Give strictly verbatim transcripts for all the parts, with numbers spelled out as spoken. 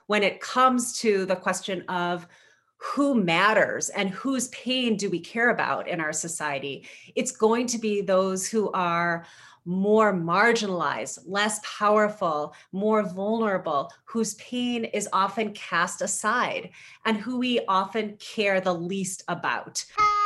when it comes to the question of who matters and whose pain do we care about in our society, it's going to be those who are more marginalized, less powerful, more vulnerable, whose pain is often cast aside, and who we often care the least about.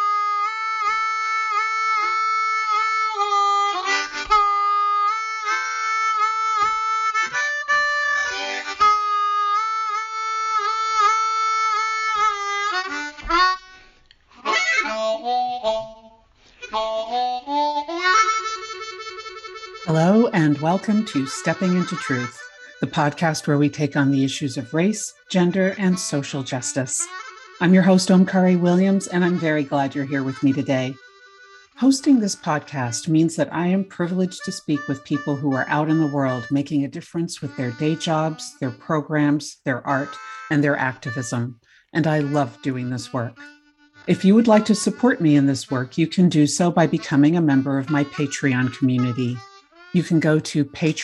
Hello, and welcome to Stepping into Truth, the podcast where we take on the issues of race, gender, and social justice. I'm your host, Omkari Williams, and I'm very glad you're here with me today. Hosting this podcast means that I am privileged to speak with people who are out in the world making a difference with their day jobs, their programs, their art, and their activism. And I love doing this work. If you would like to support me in this work, you can do so by becoming a member of my Patreon community. You can go to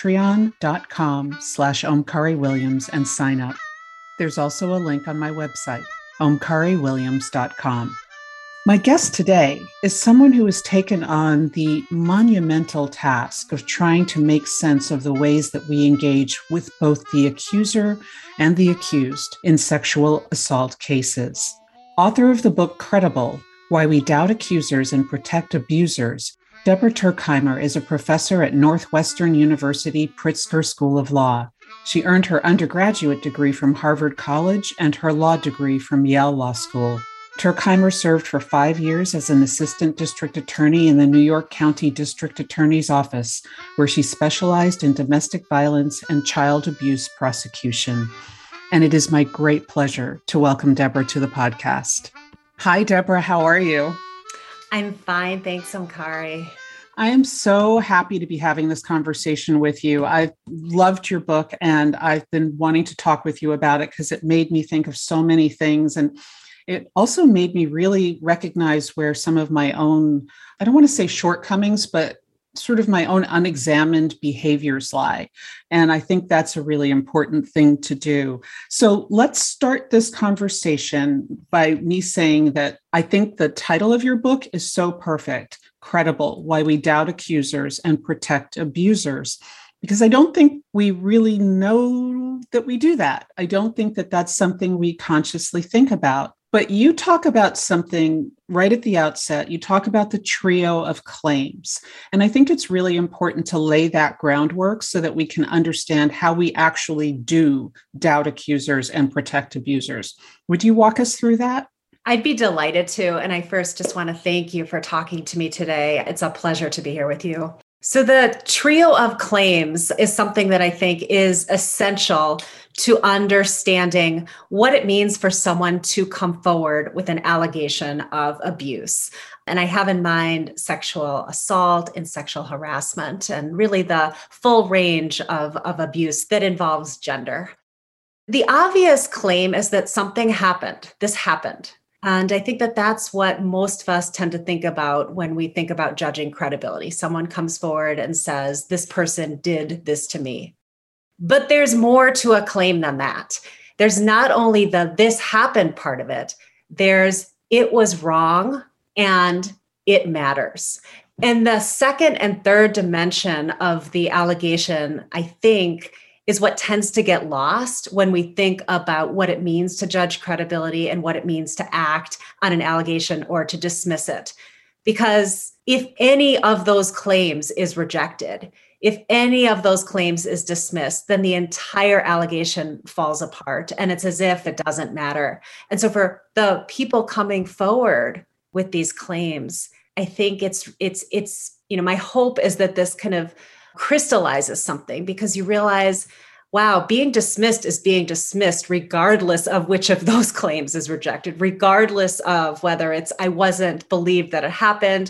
patreon.com slash Omkari Williams and sign up. There's also a link on my website, omkari williams dot com. My guest today is someone who has taken on the monumental task of trying to make sense of the ways that we engage with both the accuser and the accused in sexual assault cases. Author of the book Credible, Why We Doubt Accusers and Protect Abusers, Deborah Tuerkheimer is a professor at Northwestern University Pritzker School of Law. She earned her undergraduate degree from Harvard College and her law degree from Yale Law School. Tuerkheimer served for five years as an assistant district attorney in the New York County District Attorney's Office, where she specialized in domestic violence and child abuse prosecution. And it is my great pleasure to welcome Deborah to the podcast. Hi, Deborah. How are you? I'm fine. Thanks, Omkari. I am so happy to be having this conversation with you. I've loved your book and I've been wanting to talk with you about it because it made me think of so many things. And it also made me really recognize where some of my own, I don't want to say shortcomings, but sort of my own unexamined behaviors lie. And I think that's a really important thing to do. So let's start this conversation by me saying that I think the title of your book is so perfect, Credible, Why We Doubt Accusers and Protect Abusers, because I don't think we really know that we do that. I don't think that that's something we consciously think about. But you talk about something right at the outset. You talk about the trio of claims. And I think it's really important to lay that groundwork so that we can understand how we actually do doubt accusers and protect abusers. Would you walk us through that? I'd be delighted to. And I first just want to thank you for talking to me today. It's a pleasure to be here with you. So the trio of claims is something that I think is essential to understanding what it means for someone to come forward with an allegation of abuse. And I have in mind sexual assault and sexual harassment, and really the full range of, of abuse that involves gender. The obvious claim is that something happened. This happened. And I think that that's what most of us tend to think about when we think about judging credibility. Someone comes forward and says, this person did this to me. But there's more to a claim than that. There's not only the this happened part of it, there's it was wrong and it matters. And the second and third dimension of the allegation, I think, is what tends to get lost when we think about what it means to judge credibility and what it means to act on an allegation or to dismiss it. Because if any of those claims is rejected, if any of those claims is dismissed, then the entire allegation falls apart and it's as if it doesn't matter. And so for the people coming forward with these claims, I think it's, it's, it's, you know, my hope is that this kind of crystallizes something, because you realize, wow, being dismissed is being dismissed regardless of which of those claims is rejected, regardless of whether it's I wasn't believed that it happened,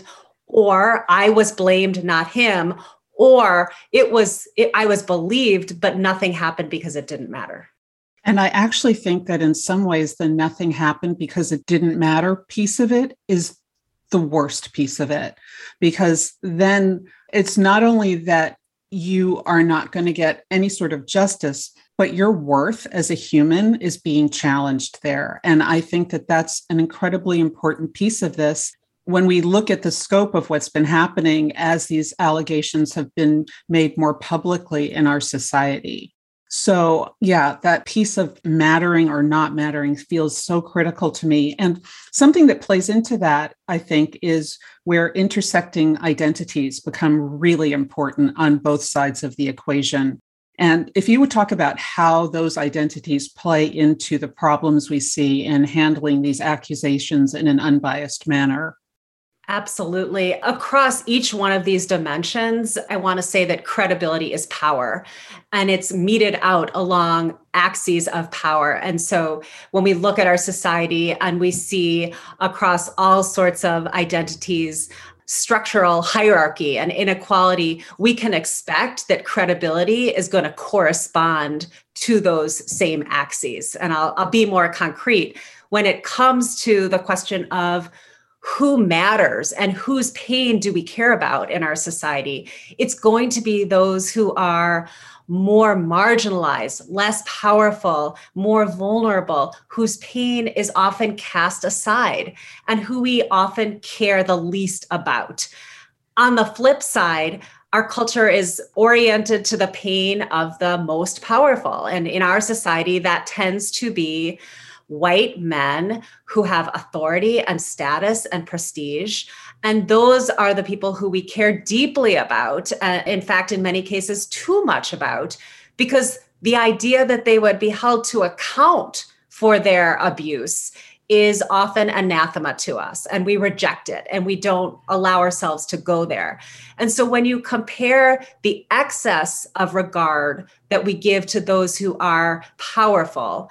or I was blamed, not him, or it was it, I was believed, but nothing happened because it didn't matter. And I actually think that in some ways, the nothing happened because it didn't matter piece of it is the worst piece of it, because then it's not only that you are not going to get any sort of justice, but your worth as a human is being challenged there. And I think that that's an incredibly important piece of this. When we look at the scope of what's been happening as these allegations have been made more publicly in our society. So yeah, that piece of mattering or not mattering feels so critical to me. And something that plays into that, I think, is where intersecting identities become really important on both sides of the equation. And if you would talk about how those identities play into the problems we see in handling these accusations in an unbiased manner. Absolutely. Across each one of these dimensions, I want to say that credibility is power, and it's meted out along axes of power. And so when we look at our society and we see across all sorts of identities, structural hierarchy and inequality, we can expect that credibility is going to correspond to those same axes. And I'll, I'll be more concrete. When it comes to the question of who matters and whose pain do we care about in our society, it's going to be those who are more marginalized, less powerful, more vulnerable, whose pain is often cast aside and who we often care the least about. On the flip side, our culture is oriented to the pain of the most powerful. And in our society, that tends to be white men who have authority and status and prestige. And those are the people who we care deeply about. Uh, in fact, in many cases, too much about, because the idea that they would be held to account for their abuse is often anathema to us, and we reject it and we don't allow ourselves to go there. And so when you compare the excess of regard that we give to those who are powerful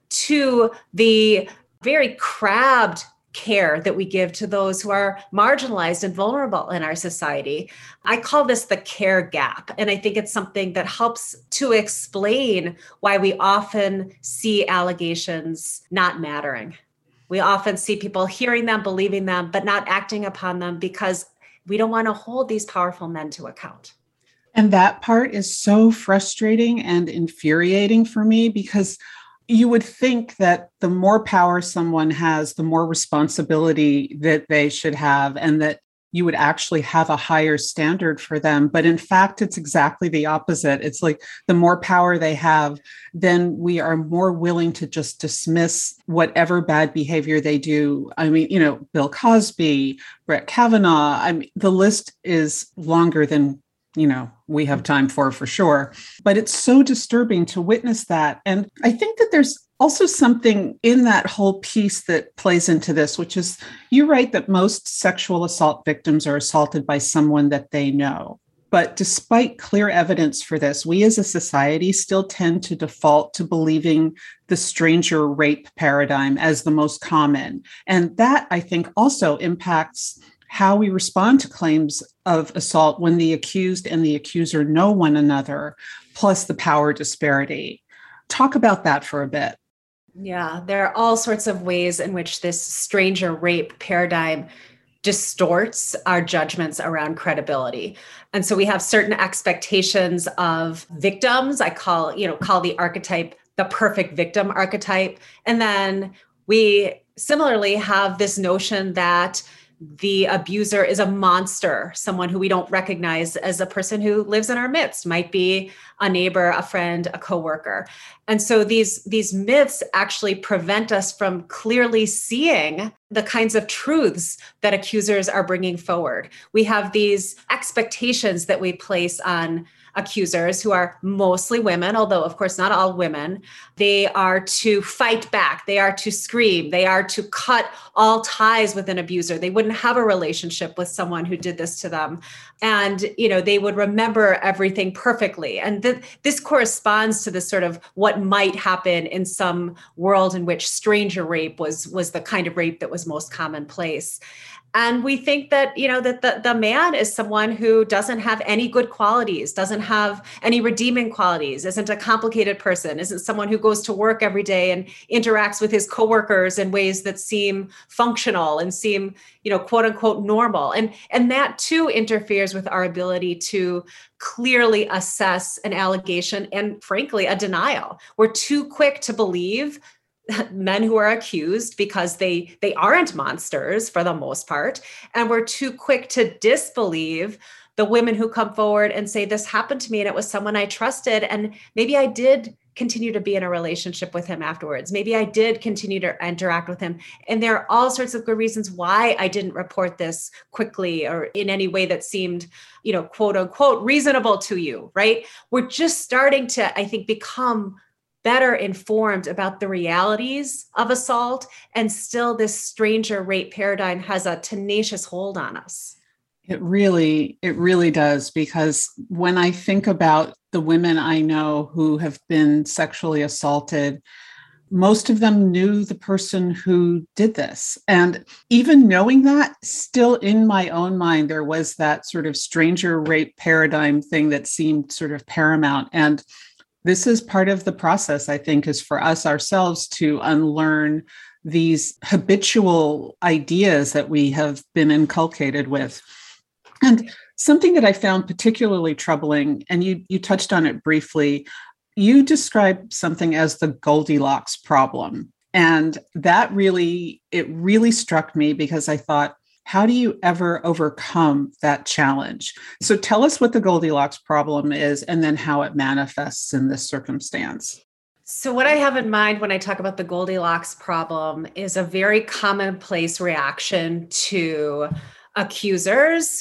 to the very crabbed care that we give to those who are marginalized and vulnerable in our society, I call this the care gap. And I think it's something that helps to explain why we often see allegations not mattering. We often see people hearing them, believing them, but not acting upon them because we don't want to hold these powerful men to account. And that part is so frustrating and infuriating for me, because you would think that the more power someone has, the more responsibility that they should have, and that you would actually have a higher standard for them. But in fact, it's exactly the opposite. It's like the more power they have, then we are more willing to just dismiss whatever bad behavior they do. I mean, you know, Bill Cosby, Brett Kavanaugh, I mean, the list is longer than you know, we have time for, for sure. But it's so disturbing to witness that. And I think that there's also something in that whole piece that plays into this, which is you write that most sexual assault victims are assaulted by someone that they know. But despite clear evidence for this, we as a society still tend to default to believing the stranger rape paradigm as the most common. And that, I think, also impacts how we respond to claims of assault when the accused and the accuser know one another, plus the power disparity. Talk about that for a bit. Yeah, there are all sorts of ways in which this stranger rape paradigm distorts our judgments around credibility. And so we have certain expectations of victims. I call, you know, call the archetype the perfect victim archetype. And then we similarly have this notion that the abuser is a monster, someone who we don't recognize as a person who lives in our midst, might be a neighbor, a friend, a coworker. And so these, these myths actually prevent us from clearly seeing the kinds of truths that accusers are bringing forward. We have these expectations that we place on accusers, who are mostly women, although of course not all women. They are to fight back. They are to scream. They are to cut all ties with an abuser. They wouldn't have a relationship with someone who did this to them. And, you know, they would remember everything perfectly. And th- this corresponds to this sort of what might happen in some world in which stranger rape was, was the kind of rape that was most commonplace. And we think that, you know, that the, the man is someone who doesn't have any good qualities, doesn't have any redeeming qualities, isn't a complicated person, isn't someone who goes to work every day and interacts with his coworkers in ways that seem functional and seem, you know, quote unquote normal. And, and that too interferes with our ability to clearly assess an allegation and frankly, a denial. We're too quick to believe men who are accused because they they aren't monsters for the most part, and we're too quick to disbelieve the women who come forward and say, this happened to me and it was someone I trusted, and maybe I did continue to be in a relationship with him afterwards. Maybe I did continue to interact with him, and there are all sorts of good reasons why I didn't report this quickly or in any way that seemed, you know, quote unquote reasonable to you, right? We're just starting to, I think, become better informed about the realities of assault, and still this stranger rape paradigm has a tenacious hold on us. It really, it really does, because when I think about the women I know who have been sexually assaulted, most of them knew the person who did this. And even knowing that, still in my own mind, there was that sort of stranger rape paradigm thing that seemed sort of paramount. And this is part of the process, I think, is for us ourselves to unlearn these habitual ideas that we have been inculcated with. And something that I found particularly troubling, and you, you touched on it briefly, you described something as the Goldilocks problem. And that really, it really struck me, because I thought, how do you ever overcome that challenge? So tell us what the Goldilocks problem is, and then how it manifests in this circumstance. So what I have in mind when I talk about the Goldilocks problem is a very commonplace reaction to accusers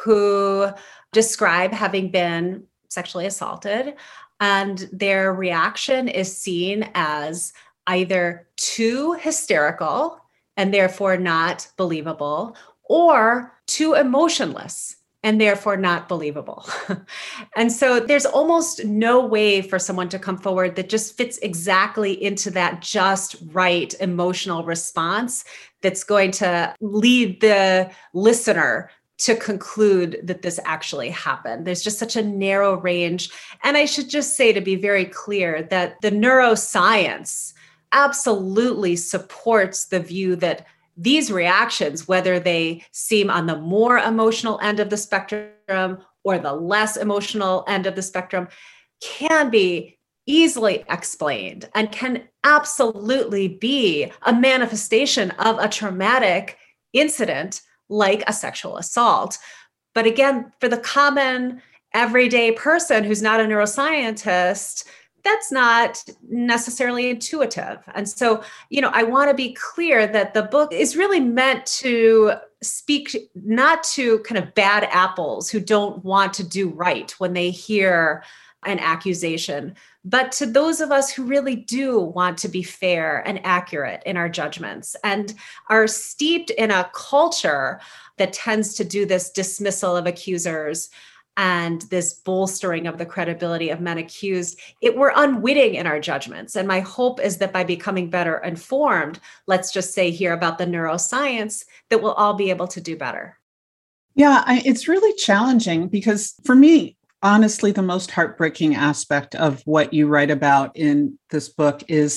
who describe having been sexually assaulted, and their reaction is seen as either too hysterical and therefore not believable, or too emotionless and therefore not believable. And so there's almost no way for someone to come forward that just fits exactly into that just right emotional response that's going to lead the listener to conclude that this actually happened. There's just such a narrow range. And I should just say, to be very clear, that the neuroscience absolutely supports the view that these reactions, whether they seem on the more emotional end of the spectrum or the less emotional end of the spectrum, can be easily explained and can absolutely be a manifestation of a traumatic incident like a sexual assault. But again, for the common everyday person who's not a neuroscientist, that's not necessarily intuitive. And so, you know, I want to be clear that the book is really meant to speak not to kind of bad apples who don't want to do right when they hear an accusation, but to those of us who really do want to be fair and accurate in our judgments and are steeped in a culture that tends to do this dismissal of accusers and this bolstering of the credibility of men accused. It we're unwitting in our judgments. And my hope is that by becoming better informed, let's just say here about the neuroscience, that we'll all be able to do better. Yeah, I, it's really challenging, because for me, honestly, the most heartbreaking aspect of what you write about in this book is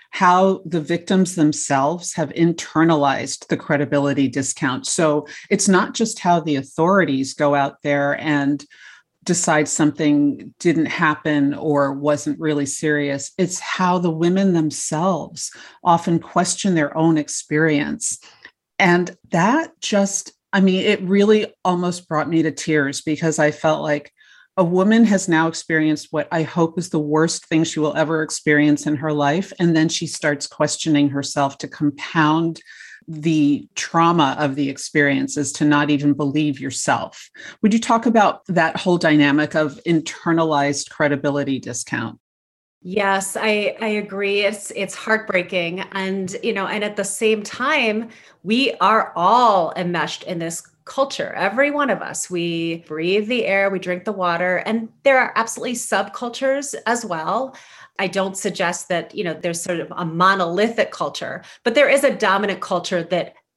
how the victims themselves have internalized the credibility discount. So it's not just how the authorities go out there and decide something didn't happen or wasn't really serious. It's how the women themselves often question their own experience. And that just, I mean, it really almost brought me to tears, because I felt like a woman has now experienced what I hope is the worst thing she will ever experience in her life. And then she starts questioning herself to compound the trauma of the experiences, to not even believe yourself. Would you talk about that whole dynamic of internalized credibility discount? Yes, I, I agree. It's it's heartbreaking. And, you know, and at the same time, we are all enmeshed in this culture. Every one of us, we breathe the air, we drink the water, and there are absolutely subcultures as well. I don't suggest that, you know, there's sort of a monolithic culture, but there is a dominant culture that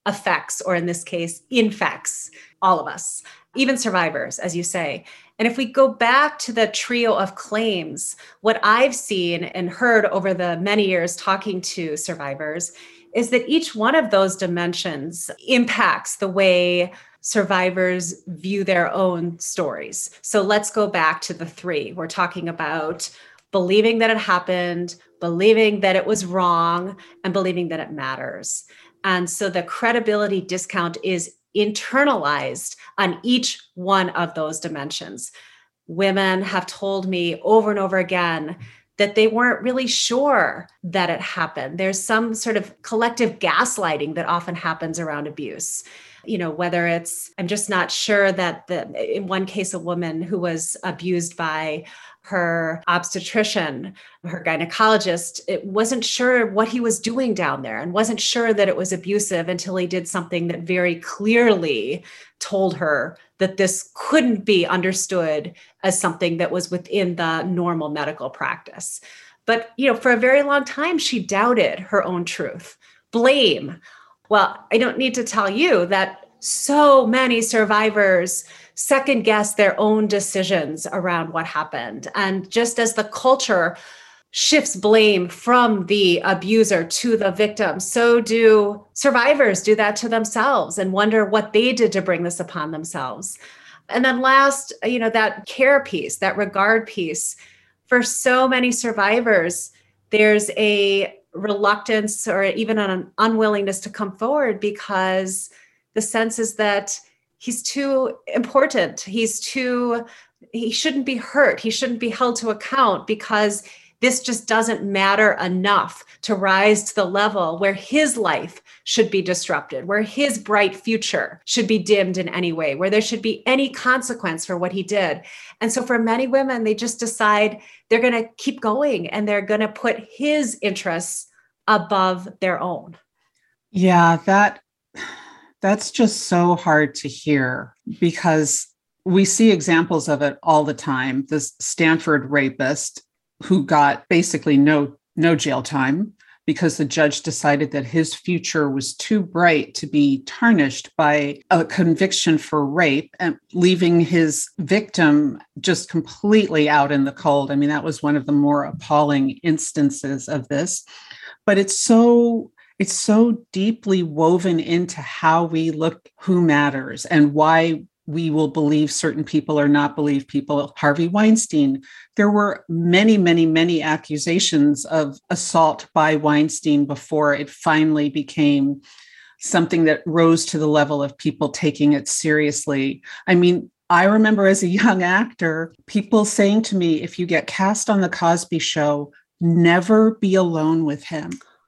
affects, or in this case, infects all of us, even survivors, as you say. And if we go back to the trio of claims, what I've seen and heard over the many years talking to survivors is that each one of those dimensions impacts the way survivors view their own stories. So let's go back to the three. We're talking about believing that it happened, believing that it was wrong, and believing that it matters. And so the credibility discount is internalized on each one of those dimensions. Women have told me over and over again that they weren't really sure that it happened. There's some sort of collective gaslighting that often happens around abuse. You know, whether it's, I'm just not sure that the, in one case, a woman who was abused by her obstetrician, her gynecologist, it wasn't sure what he was doing down there and wasn't sure that it was abusive until he did something that very clearly told her that this couldn't be understood as something that was within the normal medical practice. But, you know, for a very long time, she doubted her own truth. Blame. Well, I don't need to tell you that so many survivors second guess their own decisions around what happened. And just as the culture shifts blame from the abuser to the victim, so do survivors do that to themselves and wonder what they did to bring this upon themselves. And then last, you know, that care piece, that regard piece, for so many survivors, there's a reluctance or even an unwillingness to come forward because the sense is that he's too important. He's too, he shouldn't be hurt. He shouldn't be held to account because this just doesn't matter enough to rise to the level where his life should be disrupted, where his bright future should be dimmed in any way, where there should be any consequence for what he did. And so for many women, they just decide they're going to keep going and they're going to put his interests above their own. Yeah, that that's just so hard to hear because we see examples of it all the time. This Stanford rapist who got basically no no jail time because the judge decided that his future was too bright to be tarnished by a conviction for rape and leaving his victim just completely out in the cold. I mean, that was one of the more appalling instances of this. But it's so it's so deeply woven into how we look who matters and why we will believe certain people or not believe people. Harvey Weinstein, there were many, many, many accusations of assault by Weinstein before it finally became something that rose to the level of people taking it seriously. I mean, I remember as a young actor, people saying to me, if you get cast on The Cosby Show, never be alone with him.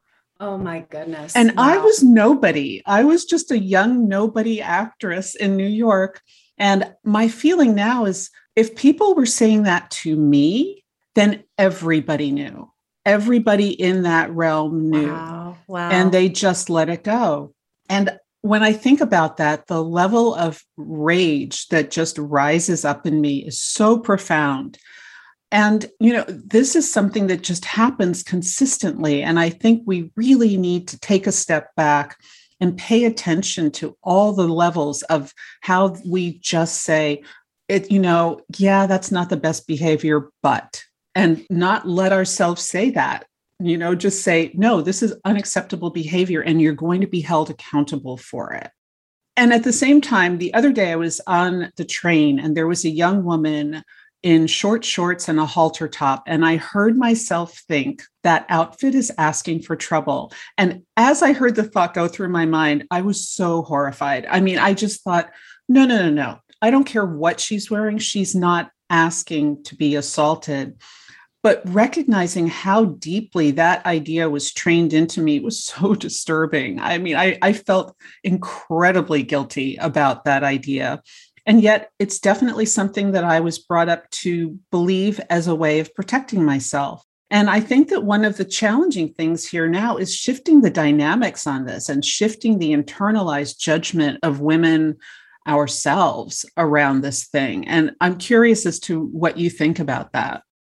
Oh my goodness. And wow. I was nobody. I was just a young nobody actress in New York. And my feeling now is if people were saying that to me, then everybody knew. Everybody in that realm knew. Wow. Wow. And they just let it go. And when I think about that, the level of rage that just rises up in me is so profound. And, you know, this is something that just happens consistently. And I think we really need to take a step back and pay attention to all the levels of how we just say it, you know, yeah, that's not the best behavior, but, and not let ourselves say that, you know, just say, no, this is unacceptable behavior and you're going to be held accountable for it. And at the same time, the other day I was on the train and there was a young woman in short shorts and a halter top. And I heard myself think that outfit is asking for trouble. And as I heard the thought go through my mind, I was so horrified. I mean, I just thought, no, no, no, no. I don't care what she's wearing. She's not asking to be assaulted. But recognizing how deeply that idea was trained into me was so disturbing. I mean, I, I felt incredibly guilty about that idea. And yet it's definitely something that I was brought up to believe as a way of protecting myself. And I think that one of the challenging things here now is shifting the dynamics on this and shifting the internalized judgment of women ourselves around this thing. And I'm curious as to what you think about that.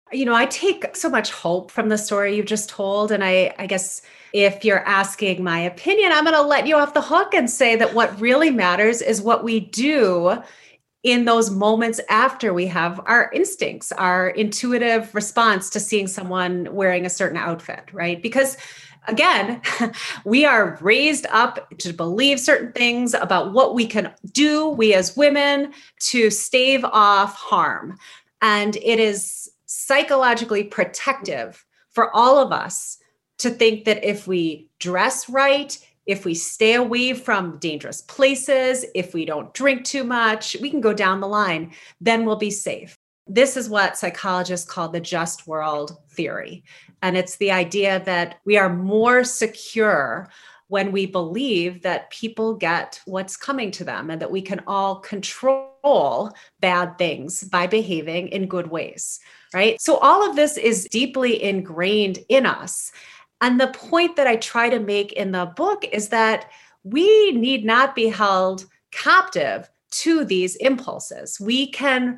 You know, I take so much hope from the story you've just told. And I, I guess if you're asking my opinion, I'm going to let you off the hook and say that what really matters is what we do in those moments after we have our instincts, our intuitive response to seeing someone wearing a certain outfit, right? Because again, we are raised up to believe certain things about what we can do, we as women, to stave off harm. And it is psychologically protective for all of us to think that if we dress right, if we stay away from dangerous places, if we don't drink too much, we can go down the line, then we'll be safe. This is what psychologists call the just world theory. And it's the idea that we are more secure when we believe that people get what's coming to them and that we can all control bad things by behaving in good ways, right? So all of this is deeply ingrained in us. And the point that I try to make in the book is that we need not be held captive to these impulses. We can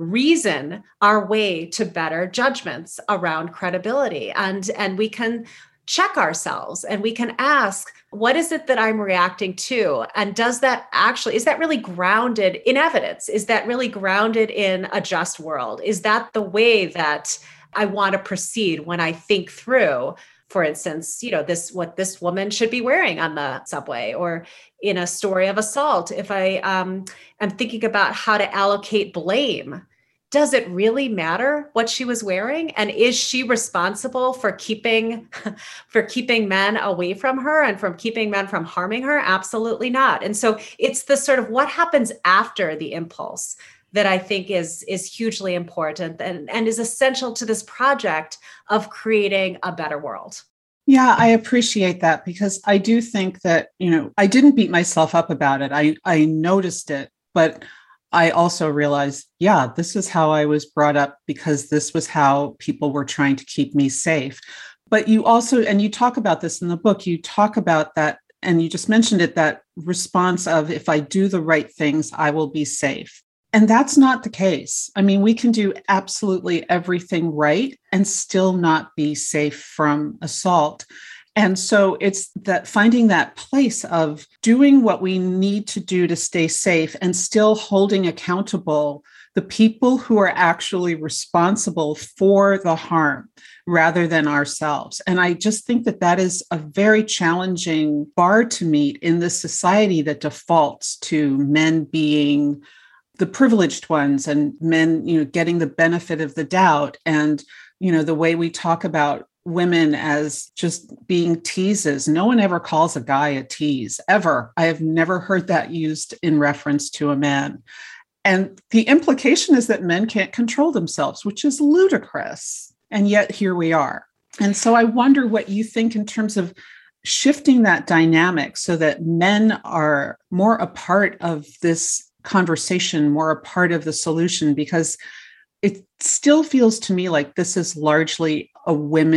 reason our way to better judgments around credibility, and, and we can check ourselves and we can ask, what is it that I'm reacting to? And does that actually, is that really grounded in evidence? Is that really grounded in a just world? Is that the way that I want to proceed when I think through, for instance, you know, this, what this woman should be wearing on the subway, or in a story of assault, if I um, am thinking about how to allocate blame, does it really matter what she was wearing? And is she responsible for keeping, for keeping men away from her and from keeping men from harming her? Absolutely not. And so it's the sort of what happens after the impulse that I think is, is hugely important and, and is essential to this project of creating a better world. Yeah, I appreciate that, because I do think that, you know, I didn't beat myself up about it. I, I noticed it, but I also realized, yeah, this is how I was brought up, because this was how people were trying to keep me safe. But you also, and you talk about this in the book, you talk about that, and you just mentioned it, that response of, if I do the right things, I will be safe. And that's not the case. I mean, we can do absolutely everything right and still not be safe from assault. And so it's that finding that place of doing what we need to do to stay safe and still holding accountable the people who are actually responsible for the harm rather than ourselves. And I just think that that is a very challenging bar to meet in this society that defaults to men being the privileged ones and men, you know, getting the benefit of the doubt. And, you know, the way we talk about women as just being teases. No one ever calls a guy a tease, ever. I have never heard that used in reference to a man. And the implication is that men can't control themselves, which is ludicrous. And yet here we are. And so I wonder what you think in terms of shifting that dynamic so that men are more a part of this conversation, more a part of the solution, because it still feels to me like this is largely a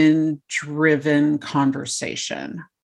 women-driven conversation.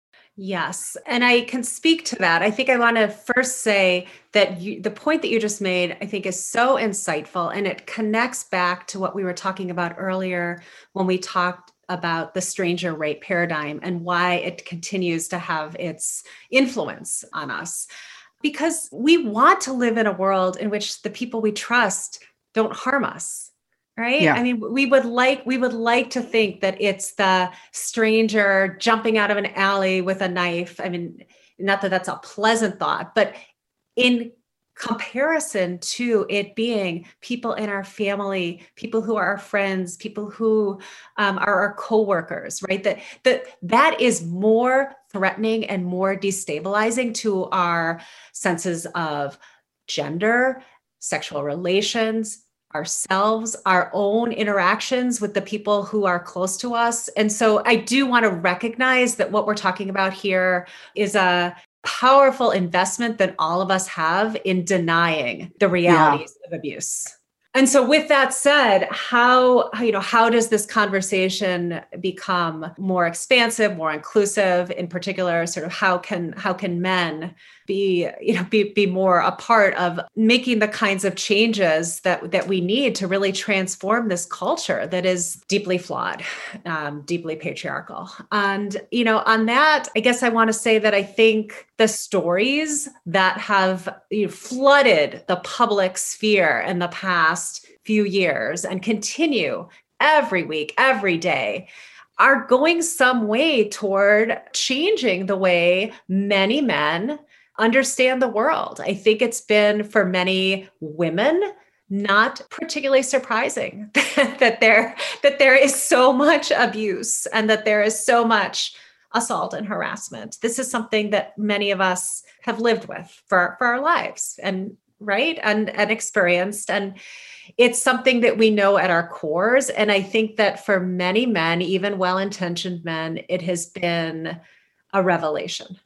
Yes. And I can speak to that. I think I want to first say that you, the point that you just made, I think is so insightful, and it connects back to what we were talking about earlier when we talked about the stranger rape paradigm and why it continues to have its influence on us. Because we want to live in a world in which the people we trust don't harm us, right? Yeah. I mean, we would like we would like to think that it's the stranger jumping out of an alley with a knife. I mean, not that that's a pleasant thought, but in comparison to it being people in our family, people who are our friends, people who um, are our coworkers, right? That, that that is more threatening and more destabilizing to our senses of gender, sexual relations, ourselves, our own interactions with the people who are close to us. And so I do want to recognize that what we're talking about here is a powerful investment that all of us have in denying the realities yeah. of abuse. And so with that said, how, you know, how does this conversation become more expansive, more inclusive? In particular, sort of how can how can men be, you know, be, be more a part of making the kinds of changes that, that we need to really transform this culture that is deeply flawed, um, deeply patriarchal. And, you know, on that, I guess I want to say that I think the stories that have, you know, flooded the public sphere in the past few years and continue every week, every day, are going some way toward changing the way many men understand the world. I think it's been for many women not particularly surprising that there that there is so much abuse and that there is so much assault and harassment. This is something that many of us have lived with for, for our lives and right and, and experienced. And it's something that we know at our cores. And I think that for many men, even well-intentioned men, it has been a revelation.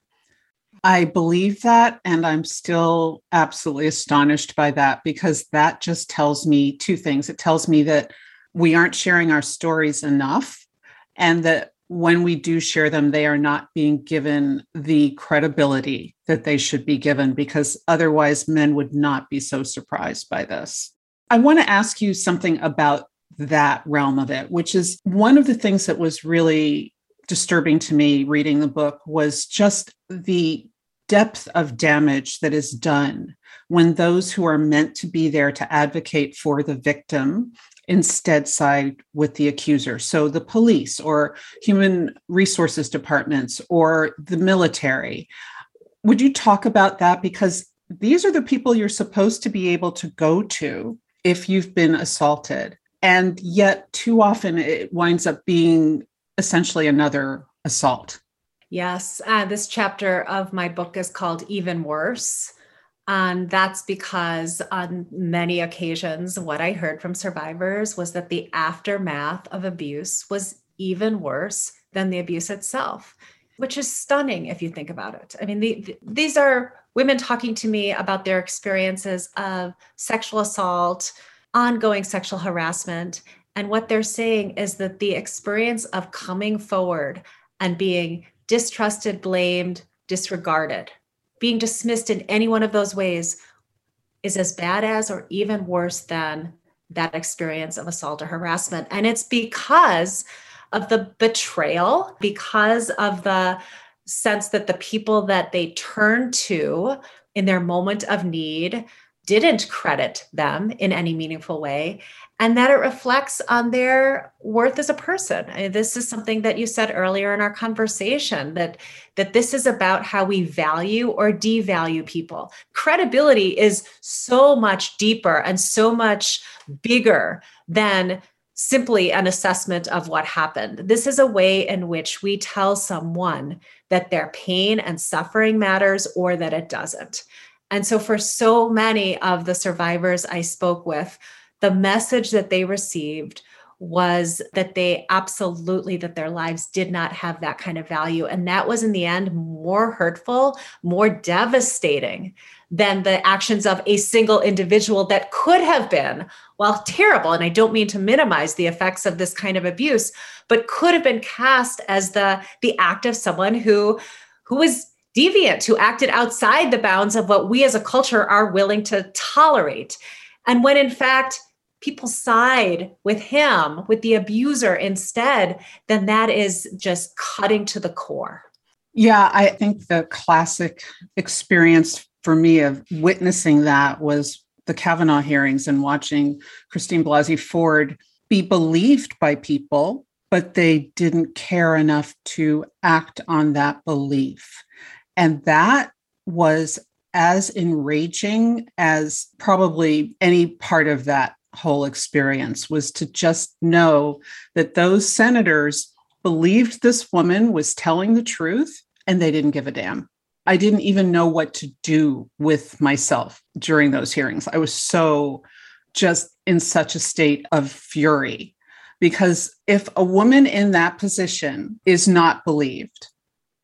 I believe that, and I'm still absolutely astonished by that, because that just tells me two things. It tells me that we aren't sharing our stories enough, and that when we do share them, they are not being given the credibility that they should be given, because otherwise men would not be so surprised by this. I want to ask you something about that realm of it, which is one of the things that was really disturbing to me reading the book was just the depth of damage that is done when those who are meant to be there to advocate for the victim instead side with the accuser. So the police or human resources departments or the military. Would you talk about that? Because these are the people you're supposed to be able to go to if you've been assaulted. And yet too often it winds up being essentially another assault. Yes, uh, this chapter of my book is called Even Worse. And that's because on many occasions, what I heard from survivors was that the aftermath of abuse was even worse than the abuse itself, which is stunning if you think about it. I mean, the, the, these are women talking to me about their experiences of sexual assault, ongoing sexual harassment. And what they're saying is that the experience of coming forward and being distrusted, blamed, disregarded, being dismissed in any one of those ways is as bad as or even worse than that experience of assault or harassment. And it's because of the betrayal, because of the sense that the people that they turn to in their moment of need didn't credit them in any meaningful way, and that it reflects on their worth as a person. This is something that you said earlier in our conversation, that, that this is about how we value or devalue people. Credibility is so much deeper and so much bigger than simply an assessment of what happened. This is a way in which we tell someone that their pain and suffering matters or that it doesn't. And so for so many of the survivors I spoke with, the message that they received was that they absolutely, that their lives did not have that kind of value. And that was in the end more hurtful, more devastating than the actions of a single individual that could have been, while terrible, and I don't mean to minimize the effects of this kind of abuse, but could have been cast as the, the act of someone who, who was deviant, who acted outside the bounds of what we as a culture are willing to tolerate. And when in fact, people side with him, with the abuser instead, then that is just cutting to the core. Yeah, I think the classic experience for me of witnessing that was the Kavanaugh hearings and watching Christine Blasey Ford be believed by people, but they didn't care enough to act on that belief. And that was as enraging as probably any part of that whole experience, was to just know that those senators believed this woman was telling the truth and they didn't give a damn. I didn't even know what to do with myself during those hearings. I was so just in such a state of fury, because if a woman in that position is not believed,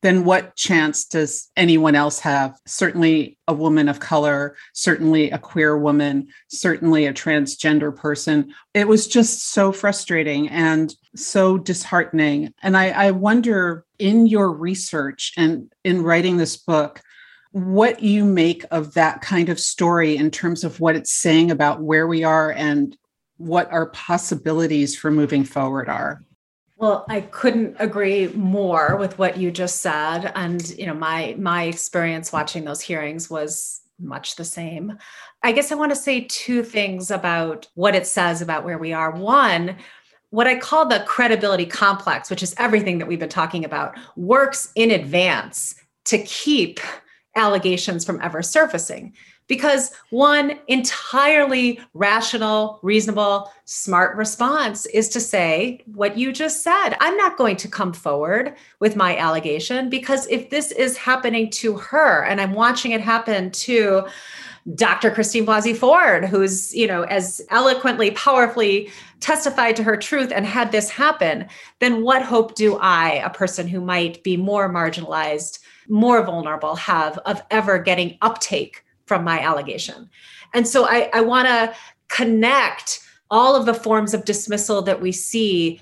then what chance does anyone else have? Certainly a woman of color, certainly a queer woman, certainly a transgender person. It was just so frustrating and so disheartening. And I, I wonder, in your research and in writing this book, what you make of that kind of story in terms of what it's saying about where we are and what our possibilities for moving forward are. Well, I couldn't agree more with what you just said. And, you know, my my experience watching those hearings was much the same. I guess I want to say two things about what it says about where we are. One, what I call the credibility complex, which is everything that we've been talking about, works in advance to keep allegations from ever surfacing. Because one entirely rational, reasonable, smart response is to say what you just said. I'm not going to come forward with my allegation because if this is happening to her and I'm watching it happen to Doctor Christine Blasey Ford, who's, you know, as eloquently, powerfully testified to her truth and had this happen, then what hope do I, a person who might be more marginalized, more vulnerable, have of ever getting uptake from my allegation? And so I, I want to connect all of the forms of dismissal that we see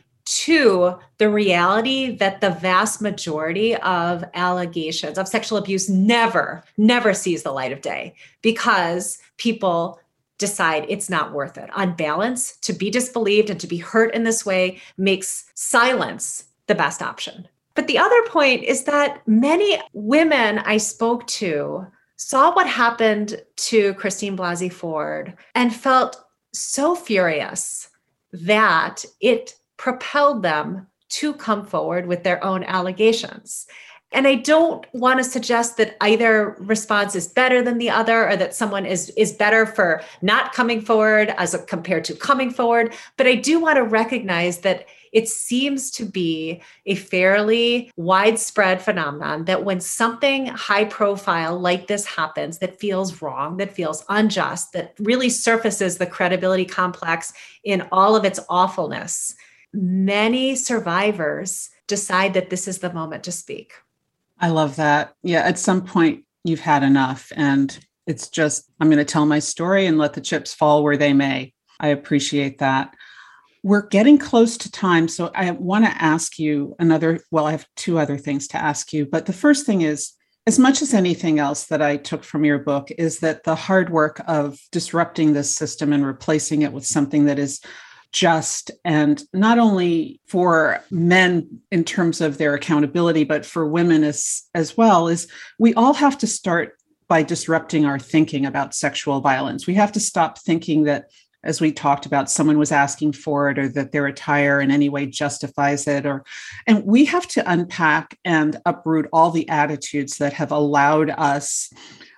to the reality that the vast majority of allegations of sexual abuse never, never sees the light of day because people decide it's not worth it. On balance, to be disbelieved and to be hurt in this way makes silence the best option. But the other point is that many women I spoke to saw what happened to Christine Blasey Ford and felt so furious that it propelled them to come forward with their own allegations. And I don't want to suggest that either response is better than the other or that someone is, is better for not coming forward as a, compared to coming forward. But I do want to recognize that it seems to be a fairly widespread phenomenon that when something high profile like this happens, that feels wrong, that feels unjust, that really surfaces the credibility complex in all of its awfulness, many survivors decide that this is the moment to speak. I love that. Yeah, at some point you've had enough and it's just, I'm going to tell my story and let the chips fall where they may. I appreciate that. We're getting close to time. So I want to ask you another, well, I have two other things to ask you. But the first thing is, as much as anything else that I took from your book is that the hard work of disrupting this system and replacing it with something that is just, and not only for men in terms of their accountability, but for women as, as well, is we all have to start by disrupting our thinking about sexual violence. We have to stop thinking that, as we talked about, someone was asking for it or that their attire in any way justifies it. Or, and we have to unpack and uproot all the attitudes that have allowed us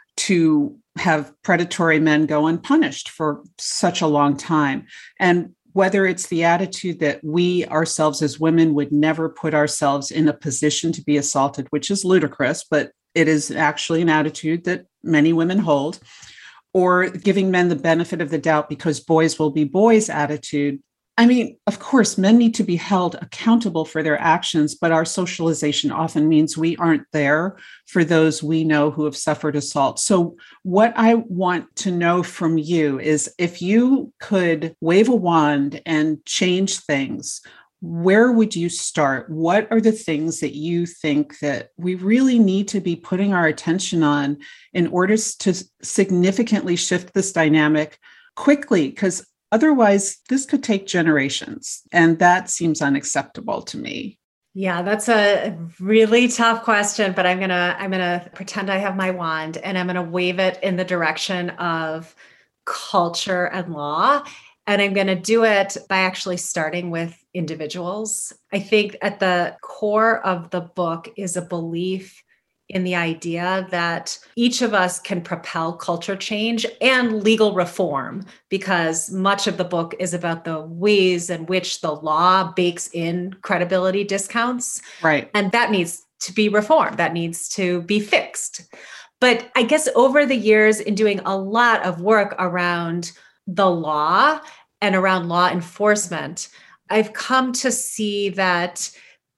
to have predatory men go unpunished for such a long time. And whether it's the attitude that we ourselves as women would never put ourselves in a position to be assaulted, which is ludicrous, but it is actually an attitude that many women hold, or giving men the benefit of the doubt because boys will be boys attitude. I mean, of course, men need to be held accountable for their actions, but our socialization often means we aren't there for those we know who have suffered assault. So what I want to know from you is if you could wave a wand and change things, where would you start? What are the things that you think that we really need to be putting our attention on in order to significantly shift this dynamic quickly? Because otherwise, this could take generations, and that seems unacceptable to me. Yeah, that's a really tough question, but I'm gonna I'm gonna pretend I have my wand and I'm gonna wave it in the direction of culture and law. And I'm going to do it by actually starting with individuals. I think at the core of the book is a belief in the idea that each of us can propel culture change and legal reform, because much of the book is about the ways in which the law bakes in credibility discounts. Right. And that needs to be reformed. That needs to be fixed. But I guess over the years, in doing a lot of work around the law and around law enforcement, I've come to see that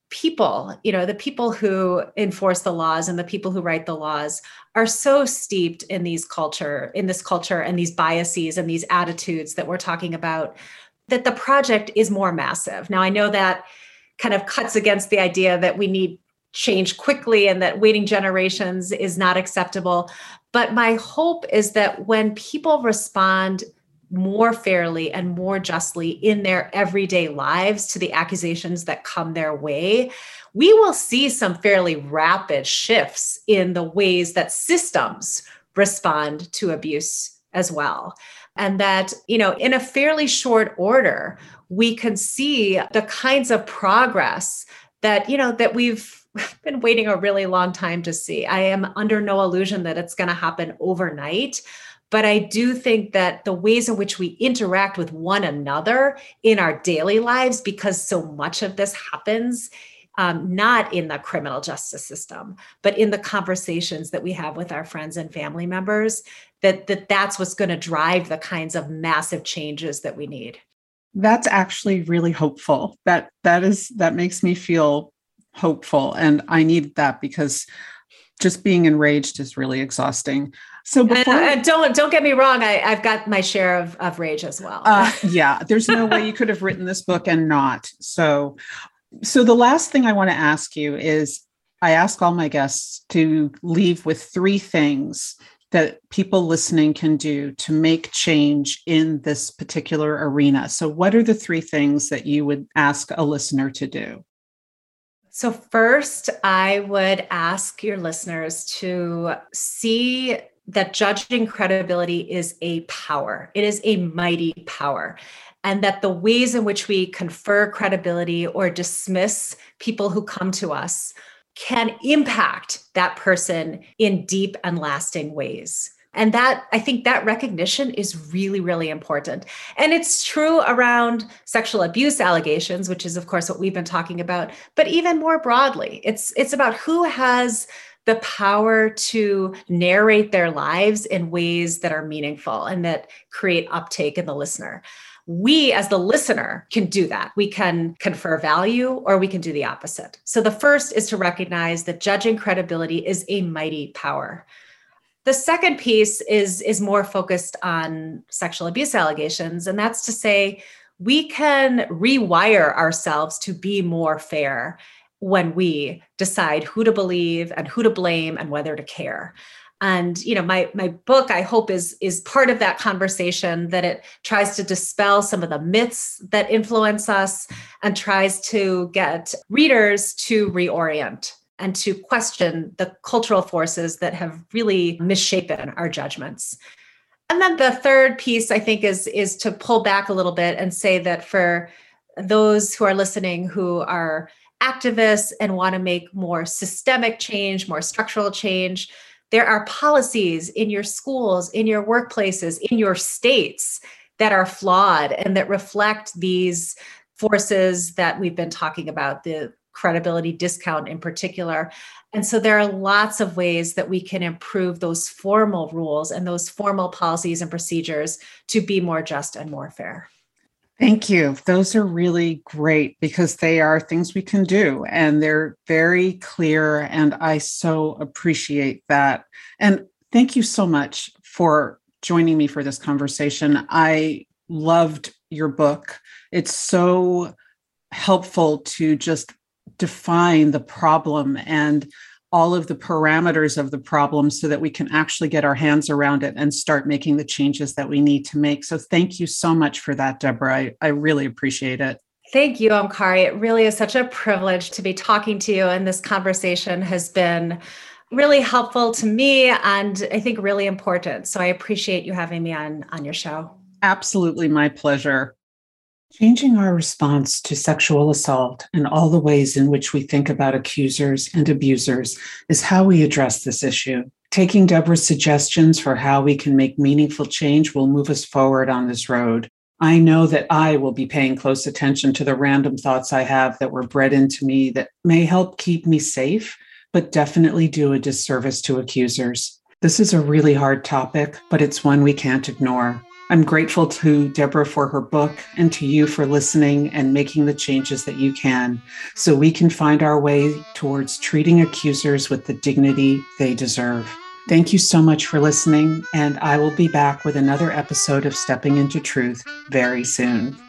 people, you know, the people who enforce the laws and the people who write the laws are so steeped in these culture, in this culture and these biases and these attitudes that we're talking about, that the project is more massive. Now, I know that kind of cuts against the idea that we need change quickly and that waiting generations is not acceptable. But my hope is that when people respond more fairly and more justly in their everyday lives to the accusations that come their way, we will see some fairly rapid shifts in the ways that systems respond to abuse as well. And that, you know, in a fairly short order, we can see the kinds of progress that, you know, that we've been waiting a really long time to see. I am under no illusion that it's going to happen overnight. But I do think that the ways in which we interact with one another in our daily lives, because so much of this happens um, not in the criminal justice system, but in the conversations that we have with our friends and family members, that, that that's what's going to drive the kinds of massive changes that we need. That's actually really hopeful. That that is that makes me feel hopeful. And I need that because just being enraged is really exhausting. So before and, and don't don't get me wrong, I, I've got my share of, of rage as well. uh, yeah, there's no way you could have written this book and not. So, so the last thing I want to ask you is, I ask all my guests to leave with three things that people listening can do to make change in this particular arena. So, what are the three things that you would ask a listener to do? So first, I would ask your listeners to see that judging credibility is a power. It is a mighty power. And that the ways in which we confer credibility or dismiss people who come to us can impact that person in deep and lasting ways. And that, I think that recognition is really, really important. And it's true around sexual abuse allegations, which is, of course, what we've been talking about, but even more broadly, it's, it's about who has the power to narrate their lives in ways that are meaningful and that create uptake in the listener. We, as the listener, can do that. We can confer value or we can do the opposite. So the first is to recognize that judging credibility is a mighty power. The second piece is, is more focused on sexual abuse allegations, and that's to say we can rewire ourselves to be more fair when we decide who to believe and who to blame and whether to care. And, you know, my, my book, I hope, is, is part of that conversation, that it tries to dispel some of the myths that influence us and tries to get readers to reorient and to question the cultural forces that have really misshapen our judgments. And then the third piece, I think, is, is to pull back a little bit and say that for those who are listening who are activists and want to make more systemic change, more structural change, there are policies in your schools, in your workplaces, in your states that are flawed and that reflect these forces that we've been talking about, the credibility discount in particular. And so there are lots of ways that we can improve those formal rules and those formal policies and procedures to be more just and more fair. Thank you. Those are really great because they are things we can do and they're very clear. And I so appreciate that. And thank you so much for joining me for this conversation. I loved your book. It's so helpful to just define the problem and all of the parameters of the problem so that we can actually get our hands around it and start making the changes that we need to make. So thank you so much for that, Deborah. I, I really appreciate it. Thank you, Omkari. It really is such a privilege to be talking to you. And this conversation has been really helpful to me and I think really important. So I appreciate you having me on, on your show. Absolutely my pleasure. Changing our response to sexual assault and all the ways in which we think about accusers and abusers is how we address this issue. Taking Deborah's suggestions for how we can make meaningful change will move us forward on this road. I know that I will be paying close attention to the random thoughts I have that were bred into me that may help keep me safe, but definitely do a disservice to accusers. This is a really hard topic, but it's one we can't ignore. I'm grateful to Deborah for her book and to you for listening and making the changes that you can so we can find our way towards treating accusers with the dignity they deserve. Thank you so much for listening, and I will be back with another episode of Stepping into Truth very soon.